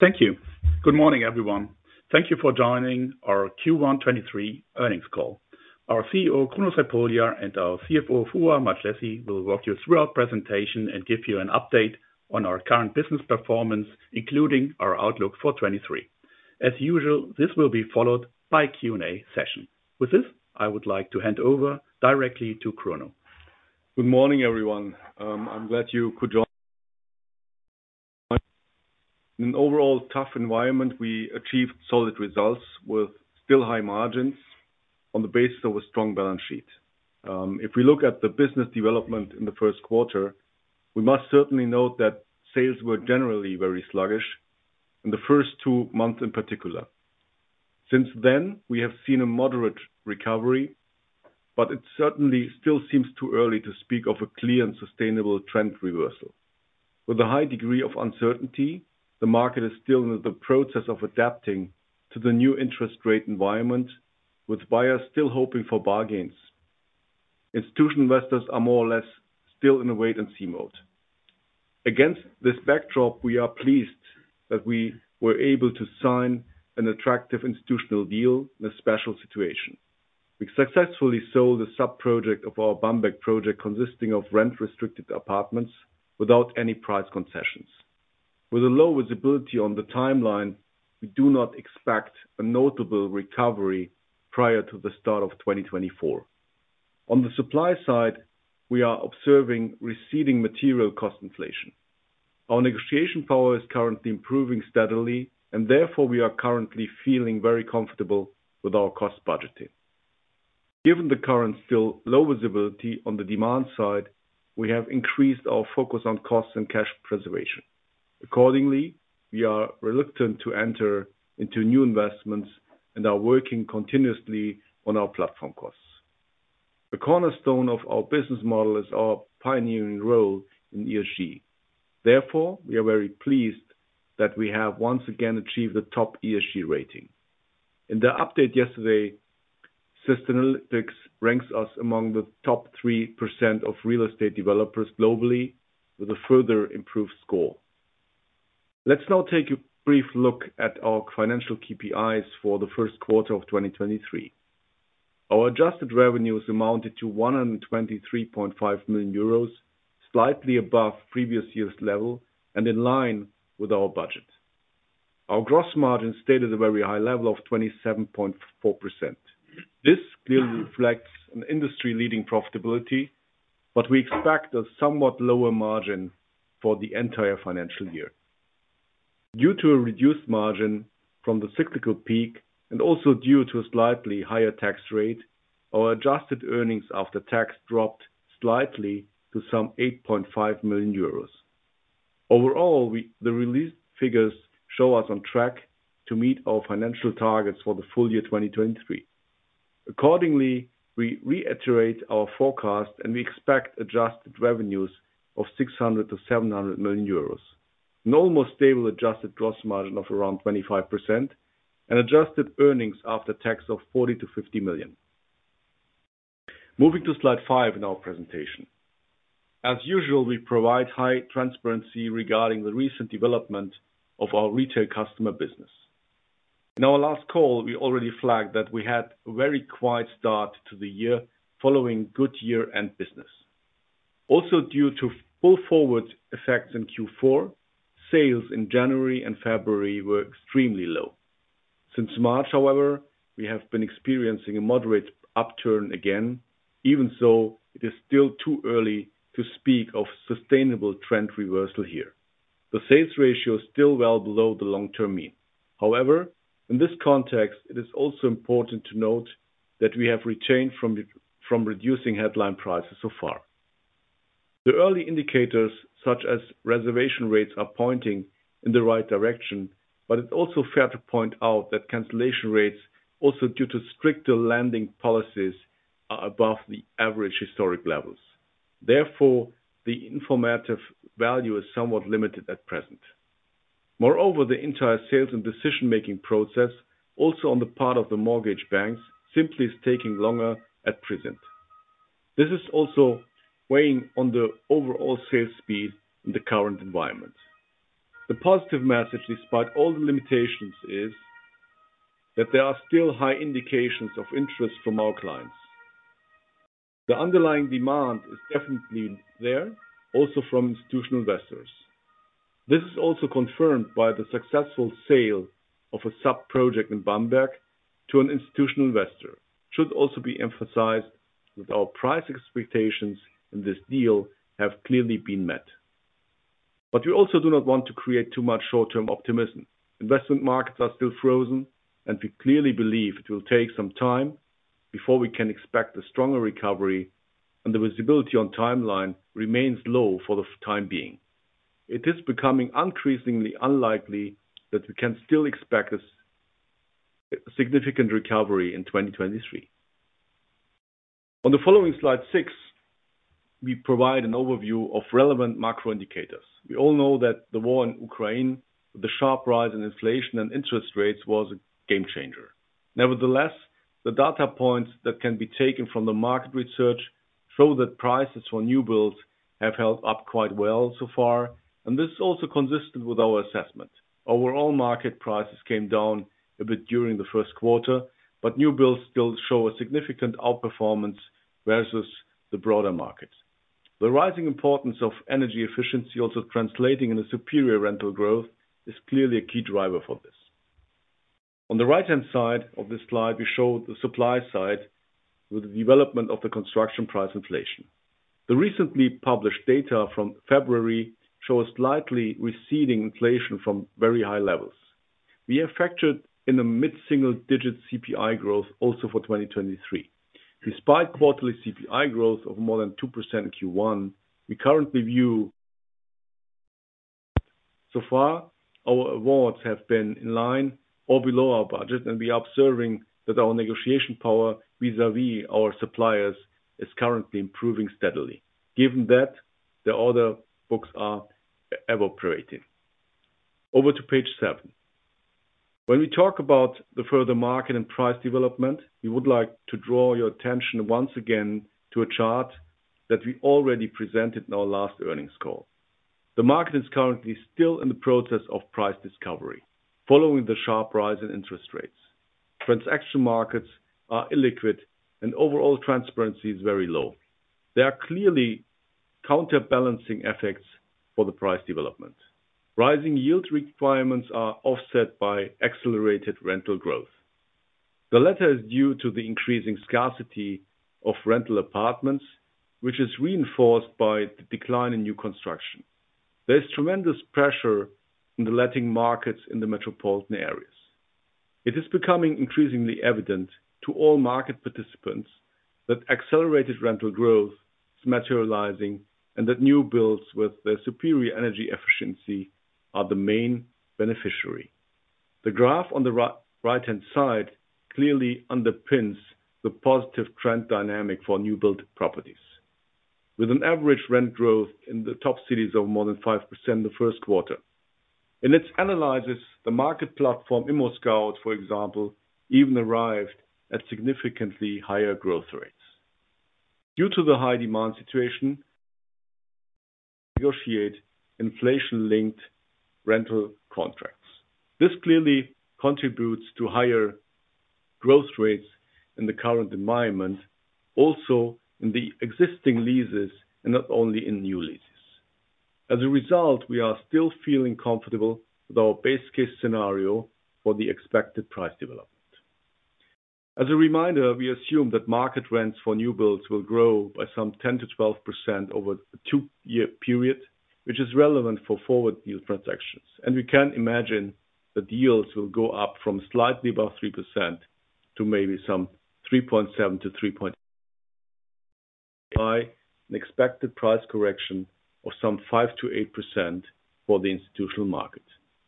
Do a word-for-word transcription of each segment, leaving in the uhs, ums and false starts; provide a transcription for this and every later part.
Thank you. Good morning, everyone. Thank you for joining our Q one twenty-three earnings call. Our C E O, Kruno Crepulja, and our C F O, Foruhar Madjlessi, will walk you through our presentation and give you an update on our current business performance, including our outlook for twenty-three. As usual, this will be followed by a Q and A session. With this, I would like to hand over directly to Kruno. Good morning, everyone. Um, I'm glad you could join. In an overall tough environment, we achieved solid results with still high margins on the basis of a strong balance sheet. Um, if we look at the business development in the first quarter, we must certainly note that sales were generally very sluggish in the first two months in particular. Since then, we have seen a moderate recovery, but it certainly still seems too early to speak of a clear and sustainable trend reversal. With a high degree of uncertainty, the market is still in the process of adapting to the new interest rate environment, with buyers still hoping for bargains. Institutional investors are more or less still in a wait-and-see mode. Against this backdrop, we are pleased that we were able to sign an attractive institutional deal in a special situation. We successfully sold a sub-project of our Bamberg project consisting of rent-restricted apartments without any price concessions. With a low visibility on the timeline, we do not expect a notable recovery prior to the start of twenty twenty-four. On the supply side, we are observing receding material cost inflation. Our negotiation power is currently improving steadily, and therefore we are currently feeling very comfortable with our cost budgeting. Given the current still low visibility on the demand side, we have increased our focus on costs and cash preservation. Accordingly, we are reluctant to enter into new investments and are working continuously on our platform costs. The cornerstone of our business model is our pioneering role in E S G. Therefore, we are very pleased that we have once again achieved the top E S G rating. In the update yesterday, Sustainalytics ranks us among the top three percent of real estate developers globally with a further improved score. Let's now take a brief look at our financial K P Is for the first quarter of twenty twenty-three. Our adjusted revenues amounted to one hundred twenty-three point five million euros, slightly above previous year's level and in line with our budget. Our gross margin stayed at a very high level of twenty-seven point four percent. This clearly reflects an industry-leading profitability, but we expect a somewhat lower margin for the entire financial year. Due to a reduced margin from the cyclical peak and also due to a slightly higher tax rate, our adjusted earnings after tax dropped slightly to some eight point five million euros. Overall, we, the released figures show us on track to meet our financial targets for the full year twenty twenty-three. Accordingly, we reiterate our forecast and we expect adjusted revenues of six hundred to seven hundred million euros. An almost stable adjusted gross margin of around twenty-five percent, and adjusted earnings after tax of forty to fifty million. Moving to slide five in our presentation. As usual, we provide high transparency regarding the recent development of our retail customer business. In our last call, we already flagged that we had a very quiet start to the year following good year-end business. Also, due to pull forward effects in Q four, sales in January and February were extremely low. Since March, however, we have been experiencing a moderate upturn again. Even so, it is still too early to speak of sustainable trend reversal here. The sales ratio is still well below the long-term mean. However, in this context, it is also important to note that we have retained from, from reducing headline prices so far. The early indicators, such as reservation rates, are pointing in the right direction, but it's also fair to point out that cancellation rates, also due to stricter lending policies, are above the average historic levels. Therefore, the informative value is somewhat limited at present. Moreover, the entire sales and decision-making process, also on the part of the mortgage banks, simply is taking longer at present. This is also weighing on the overall sales speed in the current environment. The positive message, despite all the limitations, is that there are still high indications of interest from our clients. The underlying demand is definitely there, also from institutional investors. This is also confirmed by the successful sale of a sub-project in Bamberg to an institutional investor. It should also be emphasized that our price expectations in this deal have clearly been met. But we also do not want to create too much short-term optimism. Investment markets are still frozen, and we clearly believe it will take some time before we can expect a stronger recovery, and the visibility on timeline remains low for the time being. It is becoming increasingly unlikely that we can still expect a significant recovery in twenty twenty-three. On the following slide six, we provide an overview of relevant macro indicators. We all know that the war in Ukraine, with the sharp rise in inflation and interest rates, was a game changer. Nevertheless, the data points that can be taken from the market research show that prices for new builds have held up quite well so far, and this is also consistent with our assessment. Overall market prices came down a bit during the first quarter, but new builds still show a significant outperformance versus the broader market. The rising importance of energy efficiency, also translating in a superior rental growth, is clearly a key driver for this. On the right-hand side of this slide, we show the supply side with the development of the construction price inflation. The recently published data from February show a slightly receding inflation from very high levels. We have factored in a mid-single-digit C P I growth also for twenty twenty-three. Despite quarterly C P I growth of more than two percent in Q one, we currently view so far our awards have been in line or below our budget, and we are observing that our negotiation power vis-à-vis our suppliers is currently improving steadily, given that the order books are evaporating. Over to page seven. When we talk about the further market and price development, we would like to draw your attention once again to a chart that we already presented in our last earnings call. The market is currently still in the process of price discovery, following the sharp rise in interest rates. Transaction markets are illiquid and overall transparency is very low. There are clearly counterbalancing effects for the price development. Rising yield requirements are offset by accelerated rental growth. The latter is due to the increasing scarcity of rental apartments, which is reinforced by the decline in new construction. There is tremendous pressure in the letting markets in the metropolitan areas. It is becoming increasingly evident to all market participants that accelerated rental growth is materializing and that new builds with their superior energy efficiency are the main beneficiary. The graph on the right, right-hand side clearly underpins the positive trend dynamic for new build properties, with an average rent growth in the top cities of more than five percent in the first quarter. In its analysis, the market platform ImmoScout, for example, even arrived at significantly higher growth rates. Due to the high demand situation, negotiate inflation-linked rental contracts. This clearly contributes to higher growth rates in the current environment, also in the existing leases and not only in new leases. As a result, we are still feeling comfortable with our base case scenario for the expected price development. As a reminder, we assume that market rents for new builds will grow by some ten to twelve percent over a two-year period, which is relevant for forward deal transactions. And we can imagine that yields will go up from slightly above three percent to maybe some three point seven to three point eight, by an expected price correction of some five to eight percent for the institutional market.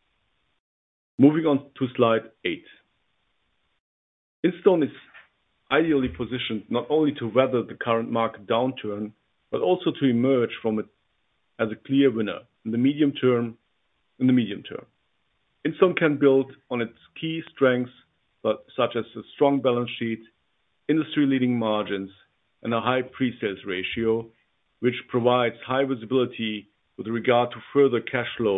Moving on to slide eight. Instone is ideally positioned not only to weather the current market downturn, but also to emerge from it as a clear winner in the medium term. In the medium term, Instone can build on its key strengths, but such as a strong balance sheet, industry-leading margins, and a high pre-sales ratio, which provides high visibility with regard to further cash flow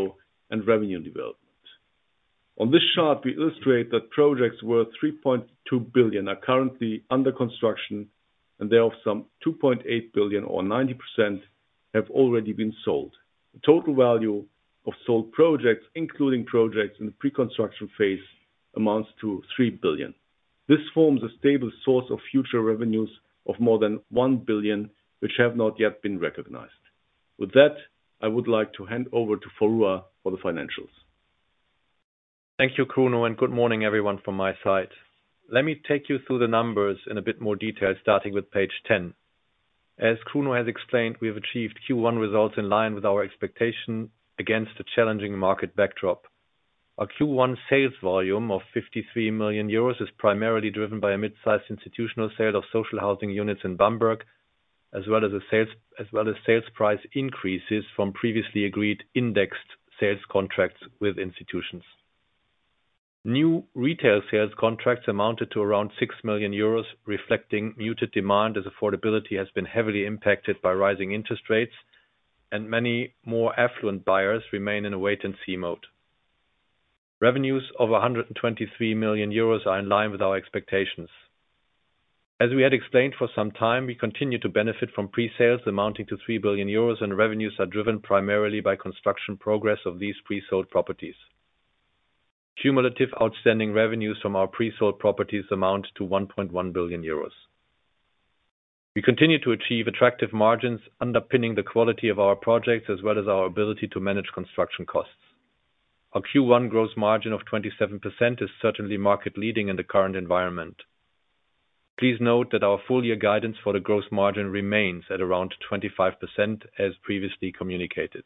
and revenue development. On this chart, we illustrate that projects worth three point two billion are currently under construction, and thereof some two point eight billion or ninety percent have already been sold. The total value of sold projects, including projects in the pre-construction phase, amounts to three billion. This forms a stable source of future revenues of more than one billion, which have not yet been recognized. With that, I would like to hand over to Foruhar for the financials. Thank you, Kruno, and good morning, everyone, from my side. Let me take you through the numbers in a bit more detail, starting with page ten. As Kruno has explained, we have achieved Q one results in line with our expectation against a challenging market backdrop. Our Q one sales volume of fifty-three million euros is primarily driven by a mid-sized institutional sale of social housing units in Bamberg, as well as a sales as well as sales price increases from previously agreed indexed sales contracts with institutions. New retail sales contracts amounted to around six million euros, reflecting muted demand as affordability has been heavily impacted by rising interest rates, and many more affluent buyers remain in a wait-and-see mode. Revenues of one hundred twenty-three million euros are in line with our expectations. As we had explained for some time, we continue to benefit from pre-sales amounting to three billion euros, and revenues are driven primarily by construction progress of these pre-sold properties. Cumulative outstanding revenues from our pre-sold properties amount to one point one billion euros. We continue to achieve attractive margins underpinning the quality of our projects as well as our ability to manage construction costs. Our Q one gross margin of twenty-seven percent is certainly market-leading in the current environment. Please note that our full-year guidance for the gross margin remains at around twenty-five percent as previously communicated.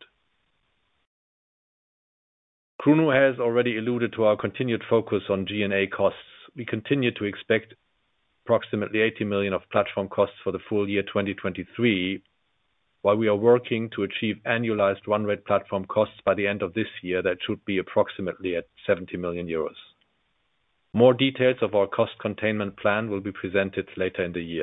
Kruno has already alluded to our continued focus on G and A costs. We continue to expect approximately eighty million of platform costs for the full year twenty twenty-three, while we are working to achieve annualized run rate platform costs by the end of this year that should be approximately at seventy million euros. More details of our cost containment plan will be presented later in the year.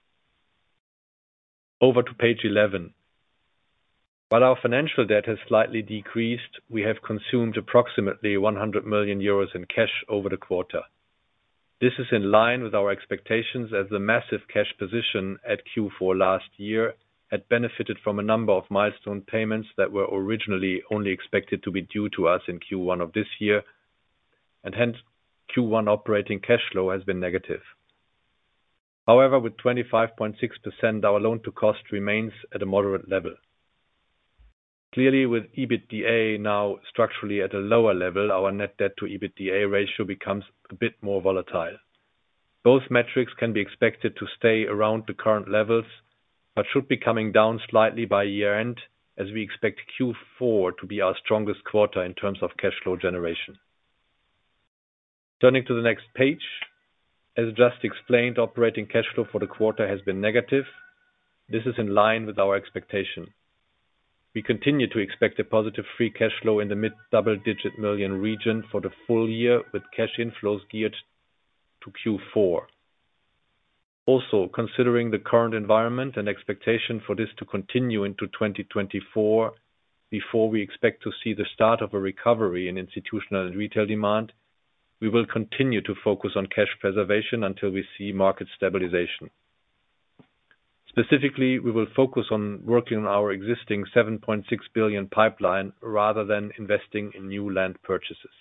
Over to page eleven. While our financial debt has slightly decreased, we have consumed approximately one hundred million euros in cash over the quarter. This is in line with our expectations as the massive cash position at Q four last year had benefited from a number of milestone payments that were originally only expected to be due to us in Q one of this year, and hence Q one operating cash flow has been negative. However, with twenty-five point six percent, our loan-to-cost remains at a moderate level. Clearly, with EBITDA now structurally at a lower level, our net debt to EBITDA ratio becomes a bit more volatile. Both metrics can be expected to stay around the current levels, but should be coming down slightly by year-end, as we expect Q four to be our strongest quarter in terms of cash flow generation. Turning to the next page, as just explained, operating cash flow for the quarter has been negative. This is in line with our expectation. We continue to expect a positive free cash flow in the mid-double-digit million region for the full year, with cash inflows geared to Q four. Also, considering the current environment and expectation for this to continue into twenty twenty-four, before we expect to see the start of a recovery in institutional and retail demand, we will continue to focus on cash preservation until we see market stabilization. Specifically, we will focus on working on our existing seven point six billion pipeline rather than investing in new land purchases.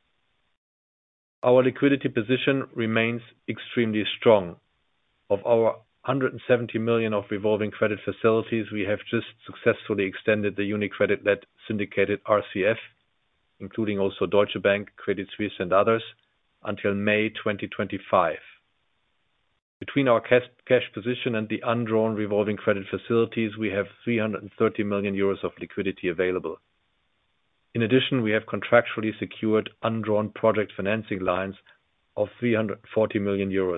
Our liquidity position remains extremely strong. Of our one hundred seventy million of revolving credit facilities, we have just successfully extended the UniCredit-led syndicated R C F, including also Deutsche Bank, Credit Suisse, and others, until May twenty twenty-five. Between our cash, cash position and the undrawn revolving credit facilities, we have three hundred thirty million euros of liquidity available. In addition, we have contractually secured undrawn project financing lines of three hundred forty million euros.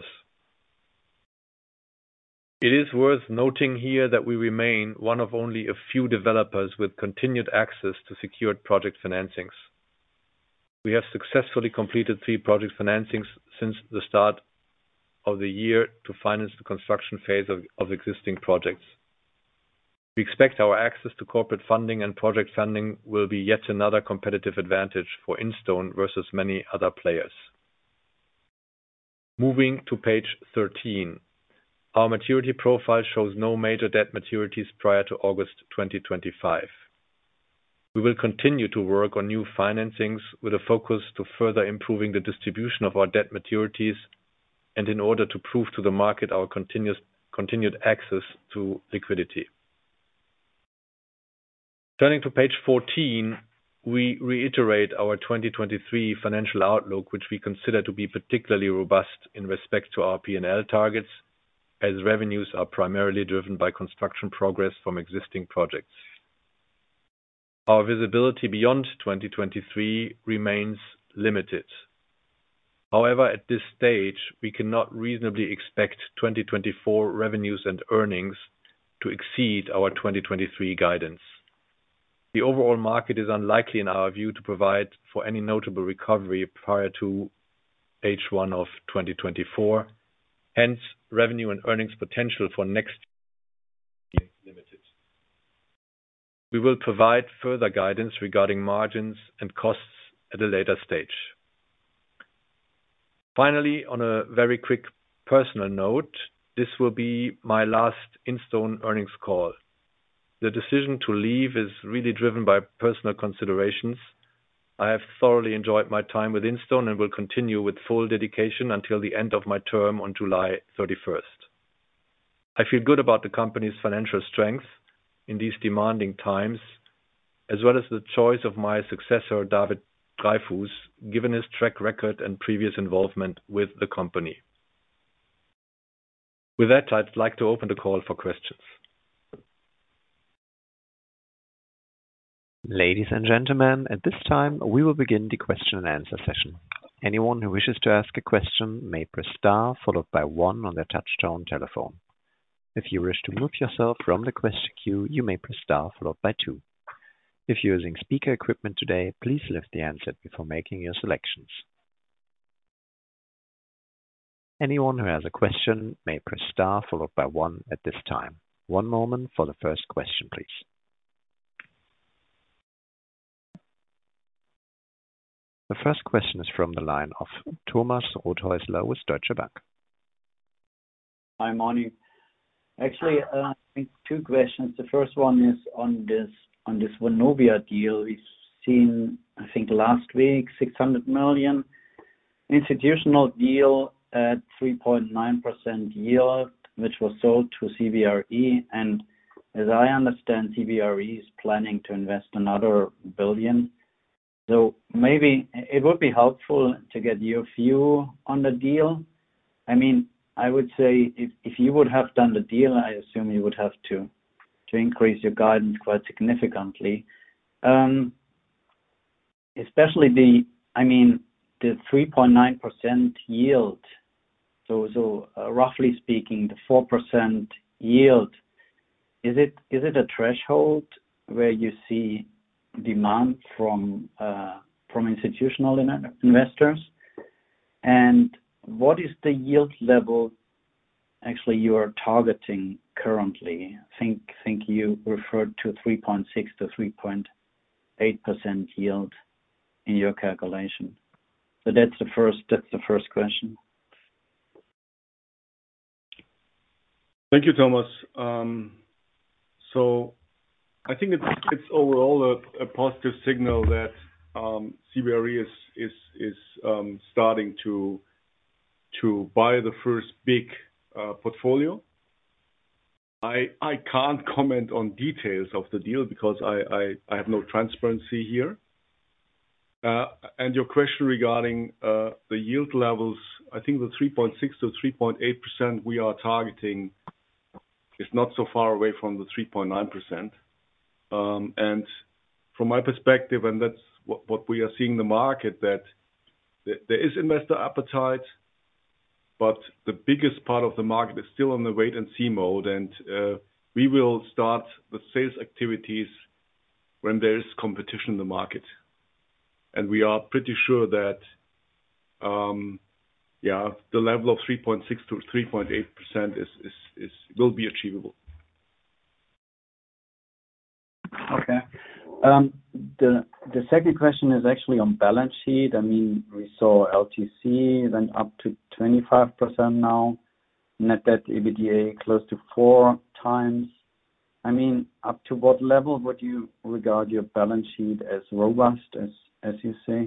It is worth noting here that we remain one of only a few developers with continued access to secured project financings. We have successfully completed three project financings since the start of the year to finance the construction phase of, of existing projects. We expect our access to corporate funding and project funding will be yet another competitive advantage for Instone versus many other players. Moving to page thirteen. Our maturity profile shows no major debt maturities prior to August twenty twenty-five. We will continue to work on new financings with a focus to further improving the distribution of our debt maturities and in order to prove to the market our continuous, continued access to liquidity. Turning to page fourteen, we reiterate our twenty twenty-three financial outlook, which we consider to be particularly robust in respect to our P and L targets, as revenues are primarily driven by construction progress from existing projects. Our visibility beyond twenty twenty-three remains limited. However, at this stage, we cannot reasonably expect twenty twenty-four revenues and earnings to exceed our twenty twenty-three guidance. The overall market is unlikely, in our view, to provide for any notable recovery prior to H one of twenty twenty-four. Hence, revenue and earnings potential for next year is limited. We will provide further guidance regarding margins and costs at a later stage. Finally, on a very quick personal note, this will be my last Instone earnings call. The decision to leave is really driven by personal considerations. I have thoroughly enjoyed my time with Instone and will continue with full dedication until the end of my term on July thirty-first. I feel good about the company's financial strength in these demanding times, as well as the choice of my successor, David Dreyfus, given his track record and previous involvement with the company. With that, I'd like to open the call for questions. Ladies and gentlemen, at this time, we will begin the question and answer session. Anyone who wishes to ask a question may press star followed by one on their touchtone telephone. If you wish to move yourself from the question queue, you may press star followed by two. If you're using speaker equipment today, please lift the handset before making your selections. Anyone who has a question may press star followed by one at this time. One moment for the first question, please. The first question is from the line of Thomas Rothäusler with Deutsche Bank. Hi, morning. Actually, uh, I think two questions. The first one is on this on this Vonovia deal. We've seen, I think last week, six hundred million institutional deal at three point nine percent yield, which was sold to C B R E. And as I understand, C B R E is planning to invest another billion. So maybe it would be helpful to get your view on the deal. I mean, I would say if, if you would have done the deal, I assume you would have to, to increase your guidance quite significantly. Um, especially the, I mean, the three point nine percent yield. So, so uh, roughly speaking, the four percent yield, is it is it a threshold where you see demand from uh, from institutional in- investors? And what is the yield level actually you are targeting currently? I think think you referred to three point six to three point eight percent yield in your calculation. So that's the first that's the first question. Thank you, Thomas. Um, so I think it's it's overall a, a positive signal that um, C B R E is is is um, starting to to buy the first big uh, portfolio. I I can't comment on details of the deal because I I, I have no transparency here. Uh, and your question regarding uh, the yield levels, I think the three point six to three point eight percent we are targeting is not so far away from the three point nine percent. Um, and from my perspective, and that's what, what we are seeing in the market, that th- there is investor appetite, but the biggest part of the market is still on the wait and see mode. And uh, we will start the sales activities when there is competition in the market. And we are pretty sure that, um, yeah, the level of three point six to three point eight percent is, is, is will be achievable. Okay. Um, the the second question is actually on balance sheet. I mean, we saw L T C went up to twenty-five percent now, net debt EBITDA close to four times. I mean, up to what level would you regard your balance sheet as robust, as as you say?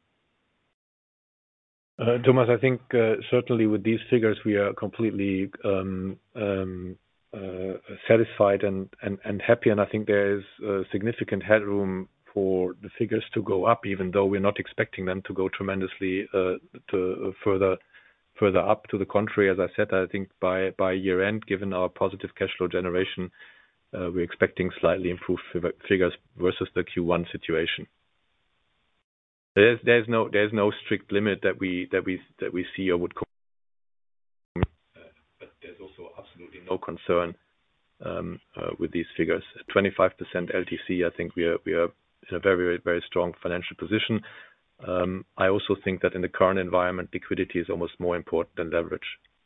Uh, Thomas, I think uh, certainly with these figures, we are completely um, um, uh, satisfied and, and, and happy. And I think there is uh, significant headroom for the figures to go up, even though we're not expecting them to go tremendously uh, to further further up. To the contrary, as I said, I think by by year end, given our positive cash flow generation, uh, we're expecting slightly improved figures versus the Q one situation. There's there's no there's no strict limit that we that we that we see or would. Uh, but there's also absolutely no concern um, uh, with these figures. twenty-five percent L T C. I think we are we are in a very very strong financial position. Um, I also think that in the current environment, liquidity is almost more important than leverage.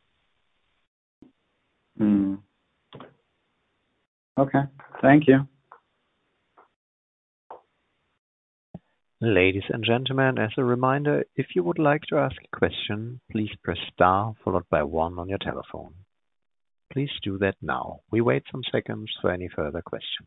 Mm. Okay. Thank you. Ladies and gentlemen, as a reminder, if you would like to ask a question, please press star followed by one on your telephone. Please do that now. We wait some seconds for any further questions.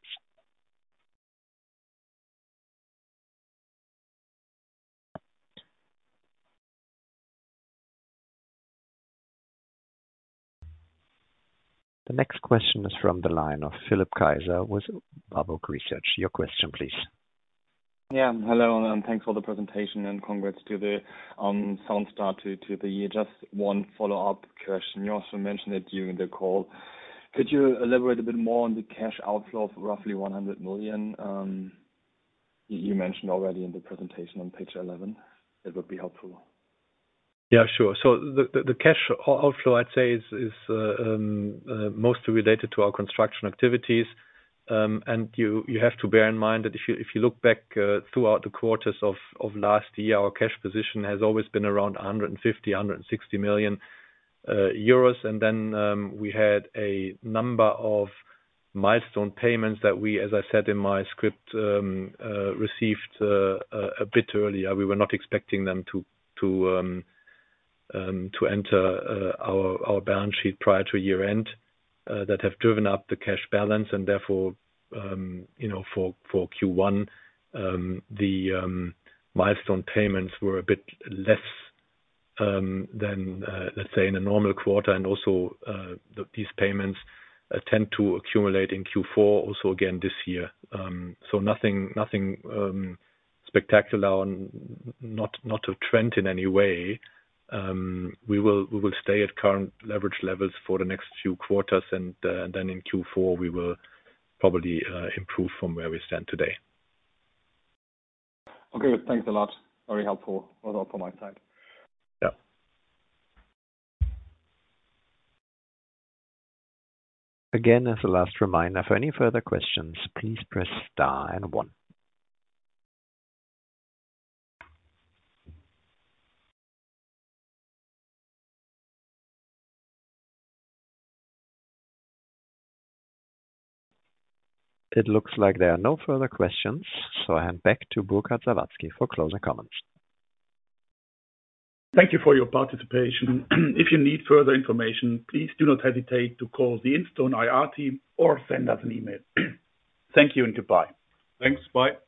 The next question is from the line of Philipp Kaiser with Warburg Research. Your question, please. Yeah, hello, and thanks for the presentation, and congrats to the um, sound start to, to the year. Just one follow-up question. You also mentioned it during the call. Could you elaborate a bit more on the cash outflow of roughly one hundred million? Um, you, you mentioned already in the presentation on page eleven. It would be helpful. Yeah, sure. So the, the, the cash outflow, I'd say, is, is uh, um, uh, mostly related to our construction activities. Um, and you, you have to bear in mind that if you if you look back uh, throughout the quarters of, of last year, our cash position has always been around one hundred fifty, one hundred sixty million uh, euros. And then um, we had a number of milestone payments that we, as I said in my script, um, uh, received uh, a, a bit earlier. We were not expecting them to to um, um, to enter uh, our our balance sheet prior to year end. Uh, that have driven up the cash balance, and therefore, um, you know, for for Q one, um, the um, milestone payments were a bit less um, than, uh, let's say, in a normal quarter, and also uh, the, these payments uh, tend to accumulate in Q four, also again this year. Um, so nothing, nothing um, spectacular, and not not a trend in any way. Um, we will we will stay at current leverage levels for the next few quarters, and, uh, and then in Q four we will probably uh, improve from where we stand today. Okay, thanks a lot. Very helpful. Was all from my side. Yeah. Again, as a last reminder, for any further questions, please press star and one. It looks like there are no further questions, so I hand back to Burkhard Sawatzki for closing comments. Thank you for your participation. If you need further information, please do not hesitate to call the Instone I R team or send us an email. Thank you and goodbye. Thanks. Bye.